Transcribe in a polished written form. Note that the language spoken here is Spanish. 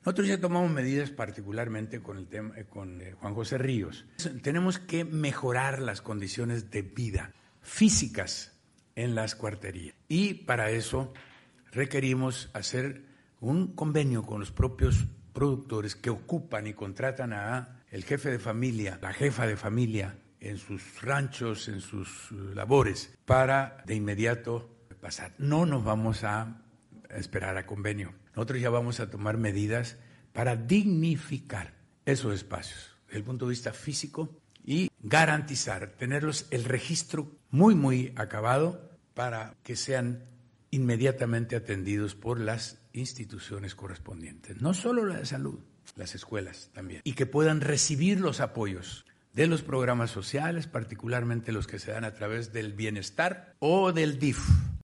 Nosotros ya tomamos medidas particularmente con el tema con Juan José Ríos. Tenemos que mejorar las condiciones de vida físicas en las cuarterías y para eso requerimos hacer un convenio con los propios productores que ocupan y contratan a el jefe de familia, la jefa de familia en sus ranchos, en sus labores, para de inmediato pasar. No nos vamos a esperar a convenio. Nosotros ya vamos a tomar medidas para dignificar esos espacios desde el punto de vista físico y garantizar, tenerlos el registro muy acabado para que sean inmediatamente atendidos por las instituciones correspondientes, no solo la de salud, las escuelas también, y que puedan recibir los apoyos de los programas sociales, particularmente los que se dan a través del bienestar o del DIF.